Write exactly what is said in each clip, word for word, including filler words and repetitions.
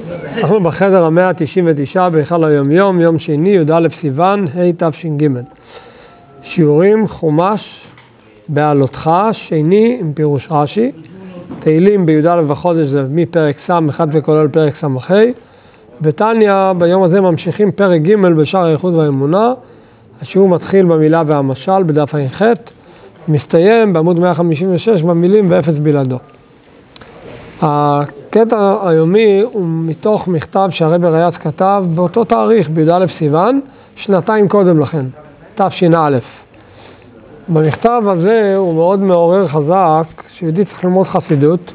אנחנו בחדר המאה תשעים ותשע בהיכל היומיום, יום שני, י"א סיוון, ה' תש"ג. שיעורים חומש בעלותך, שני עם פירוש רש"י, תהילים בי"א בחודש זה מפרק ס' אחד וכולל פרק ס"ה, ותניא ביום הזה ממשיכים פרק ג' בשער האיחוד והאמונה, השיעור מתחיל במילה והמשל בדף ע"ח, מסתיים בעמוד מאה חמישים ושש במילים ואפס בלעדו. הקטע היומי הוא מתוך מכתב שהרבי ריאץ כתב באותו תאריך, בי"א סיוון, שנתיים קודם לכן, תש"א. במכתב הזה הוא מאוד מעורר חזק, שיהודי צריך ללמוד חסידות,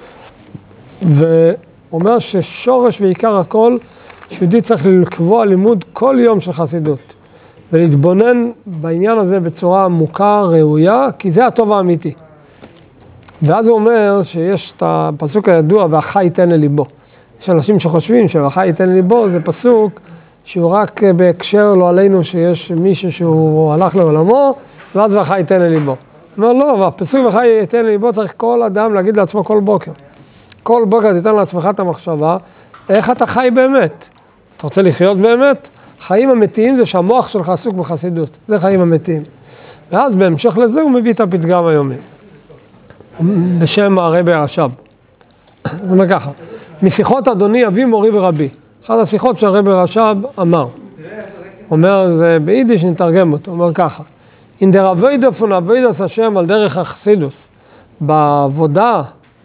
ואומר ששורש ועיקר הכל, שיהודי צריך לקבוע לימוד כל יום של חסידות, ולהתבונן בעניין הזה בצורה עמוקה, ראויה, כי זה הטוב האמיתי. ואז הוא אומר שיש את הפסוק הידוע, והחי ייתן לליבו. יש אנשים שחושבים שהחי ייתן לליבו זה פסוק שהוא רק בהקשר לא עלינו שיש מישהו שהוא הלך לעולמו, ואז והחי ייתן לליבו. הוא אומר לא, והפסוק והחי ייתן לליבו צריך כל אדם להגיד לעצמו כל בוקר. כל בוקר תיתן לעצמך את המחשבה, איך אתה חי באמת? אתה רוצה לחיות באמת? חיים אמיתיים זה שהמוח שלך עסוק בחסידות, זה חיים אמיתיים. ואז בהמשך לזה הוא מביא את הפתגם היומי. בשם הרבי הרש"ב. הוא אומר ככה, משיחות אדוני אבי מורי ורבי. אחת השיחות שהרבי הרש"ב אמר. אומר, זה ביידיש נתרגם אותו, אומר ככה. אין דר אבוידא פון אבוידס השם על דרך החסידוס. בעבודה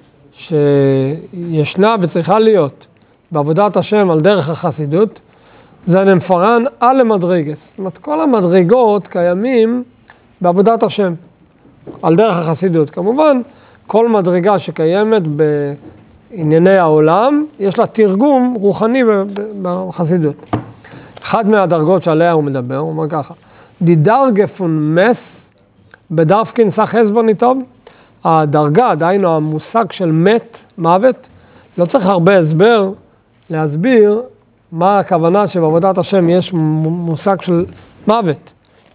שישנה וצריכה להיות, בעבודת השם על דרך החסידות, זה נמפרן על המדרגס. זאת אומרת, כל המדרגות קיימים בעבודת השם. על דרך החסידות. כמובן, כל מדרגה שקיימת בענייני העולם, יש לה תרגום רוחני בחסידות. אחד מהדרגות שעליה הוא מדבר, הוא אומר ככה, די דרגה פון מס, בדרפקין סך הסבר ניטוב, הדרגה, דהיינו המושג של מת, מוות, לא צריך הרבה הסבר להסביר מה הכוונה שבעבודת השם יש מושג של מוות.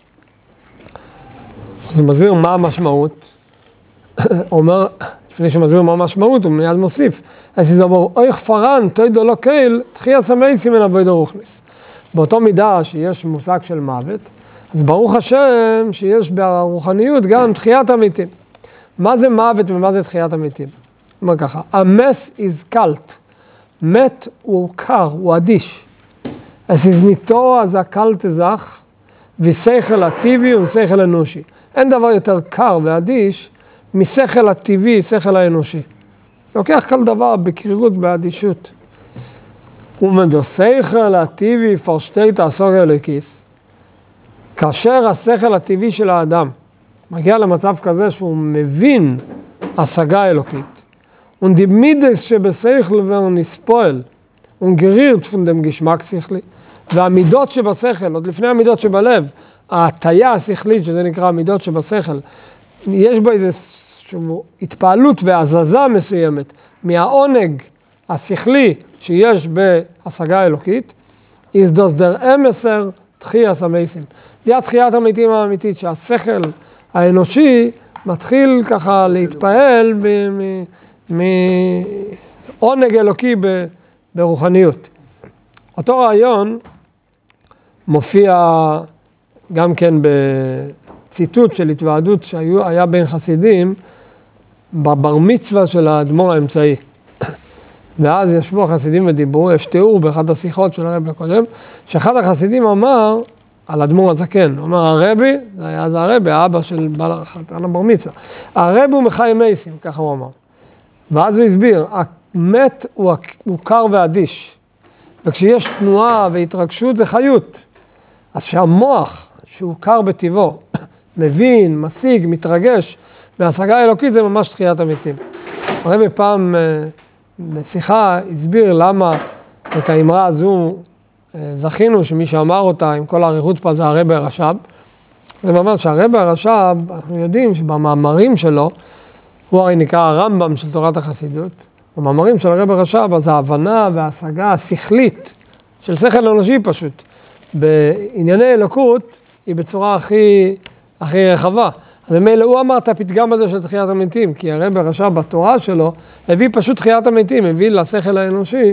אז הוא מסביר מה המשמעות, הוא אומר, לפני שמסביר מה המשמעות, הוא מיד מוסיף, אז זה אומר, אוי חפרן, תוידו לא קייל, תחי הסמייסי מן אבוידו רוחניס. באותו מידה שיש מושג של מוות, אז ברוך השם שיש ברוחניות גם תחיית המתים. מה זה מוות ומה זה תחיית המתים? הוא אומר ככה, המס is קלט, מת הוא קר, הוא אדיש. אז הזניתו אז הקלט זך, ושכל הטבעי ושכל אנושי. אין דבר יותר קר ואדיש משכל הטבעי, שכל האנושי. לוקח כל דבר בקרירות, באדישות. ומדושכל הטבעי פרשתי תעסוק אלוקיס. כאשר השכל הטבעי של האדם מגיע למצב כזה שהוא מבין השגה אלוקית, ונדימידס שבשכל ונספועל, ונגרירת פון דם גשמק שכלי, והמידות שבשכל, עוד לפני המידות שבלב, ההטיה השכלית, שזה נקרא המידות שבשכל, יש בה איזו התפעלות והזזה מסוימת מהעונג השכלי שיש בהשגה האלוקית, is das der אמסר תחיית המתים. זה התחיית המתים האמיתית, שהשכל האנושי מתחיל ככה להתפעל מעונג אלוקי ברוחניות. אותו רעיון מופיע גם כן בציטוט של התוועדות שהיה בין חסידים בבר מצווה של האדמו"ר האמצעי. ואז ישבו החסידים ודיברו, יש תיאור באחת השיחות של הרבי הקודם, שאחד החסידים אמר על האדמו"ר הזקן, הוא אומר הרבי, זה היה אז הרבי, האבא של בעל החתן הבר מצווה, הרבי הוא מחי מייסים, ככה הוא אמר. ואז הוא הסביר, המת הוא, הוא קר ואדיש, וכשיש תנועה והתרגשות זה חיות. אז שהמוח, שהוא קר בטבעו, מבין, משיג, מתרגש, והשגה האלוקית זה ממש תחיית המתים. הרבי פעם בשיחה הסביר למה את האמרה הזו זכינו, שמי שאמר אותה עם כל האריכות פה זה הרבי הרש"ב. זה אומר שהרבי הרש"ב, אנחנו יודעים שבמאמרים שלו, הוא הרי נקרא הרמב"ם של תורת החסידות, במאמרים של הרבי הרש"ב, אז ההבנה וההשגה השכלית של שכל אנושי פשוט, בענייני אלוקות, היא בצורה הכי, הכי רחבה. אז במילא הוא אמר את הפתגם הזה של תחיית המתים, כי הרבי הרש"ב בתורה שלו הביא פשוט תחיית המתים, הביא לשכל האנושי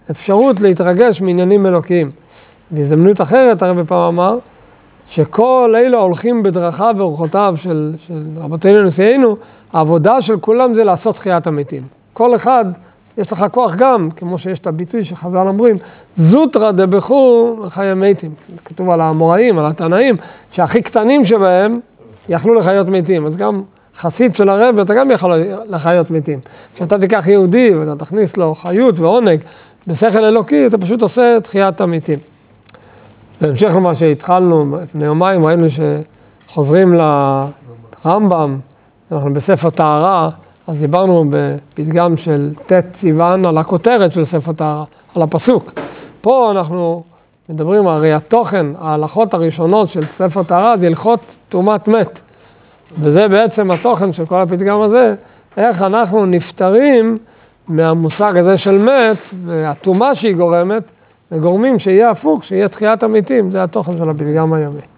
אפשרות להתרגש מעניינים אלוקיים. בהזדמנות אחרת, הרב פעם אמר, שכל אלו הולכים בדרכיו ואורחותיו של, של רבותינו נשיאנו, העבודה של כולם זה לעשות תחיית המתים. כל אחד, יש לך כוח גם, כמו שיש את הביטוי שחז"ל אומרים, זוטרא דבכו לחיי מתים. כתוב על האמוראים, על התנאים, שהכי קטנים שבהם יכלו לחיות מתים. אז גם חסיד של הרב, אתה גם יכול לחיות מתים. כשאתה תיקח יהודי ואתה תכניס לו חיות ועונג בשכל אלוקי, אתה פשוט עושה תחיית המתים. בהמשך למה שהתחלנו לפני יומיים, ראינו שחוזרים לרמב"ם, אנחנו בספר טהרה, אז דיברנו בפתגם של ט' סיוון על הכותרת של ספר טהרה, על הפסוק. פה אנחנו מדברים, הרי התוכן, ההלכות הראשונות של ספר טהרה זה הלכות טומאת מת. וזה בעצם התוכן של כל הפתגם הזה, איך אנחנו נפטרים מהמושג הזה של מת, והטומאה שהיא גורמת, וגורמים שיהיה הפוך, שיהיה תחיית המתים, זה התוכן של הפתגם היומי.